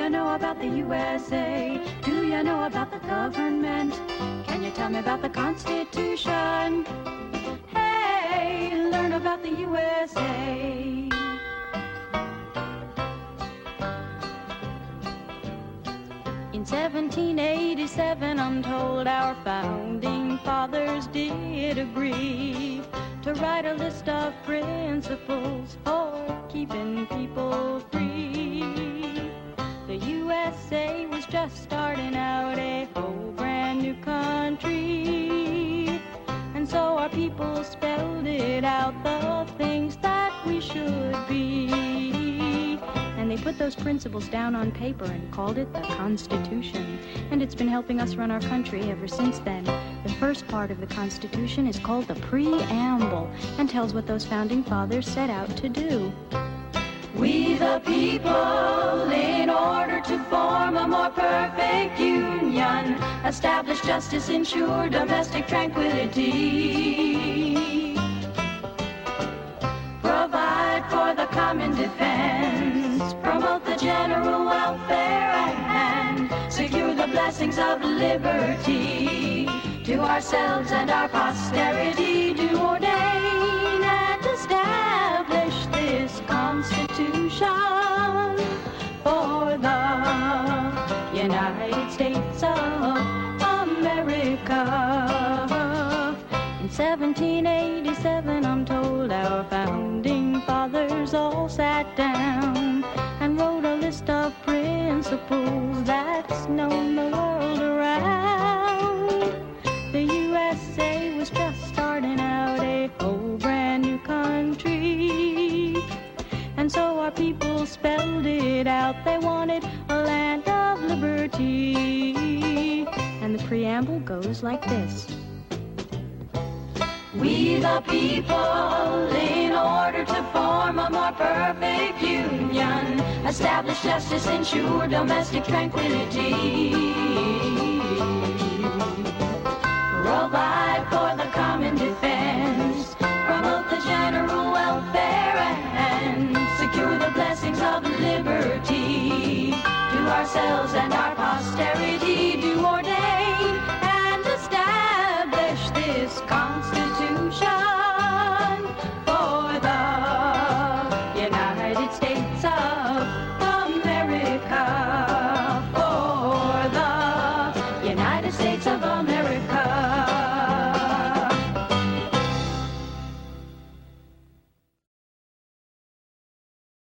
you know about the USA? Do you know about the government? Can you tell me about the Constitution? Hey, learn about the USA. In 1787, I'm told our founding fathers did agree to write a list of principles for keeping people free. The USA was just starting out a whole brand new country, and so our people spelled it out, the things that we should be. And they put those principles down on paper and called it the Constitution. And it's been helping us run our country ever since then. The first part of the Constitution is called the Preamble and tells what those founding fathers set out to do. We the people, in order to form a more perfect union, establish justice, ensure domestic tranquility, provide for the common defense, promote the general welfare, and secure the blessings of liberty to ourselves and our posterity. Do ordain and establish this Constitution for the United States of America. In 1787, I'm told our founding fathers all sat down and wrote a list of principles that's known the world around. The USA was just starting out a whole brand new country, and so our people spelled it out. They wanted a land of liberty, and the preamble goes like this. We the people, in order to form a more perfect union, establish justice, ensure domestic tranquility, provide for the common defense, promote the general welfare, and secure the blessings of liberty to ourselves and our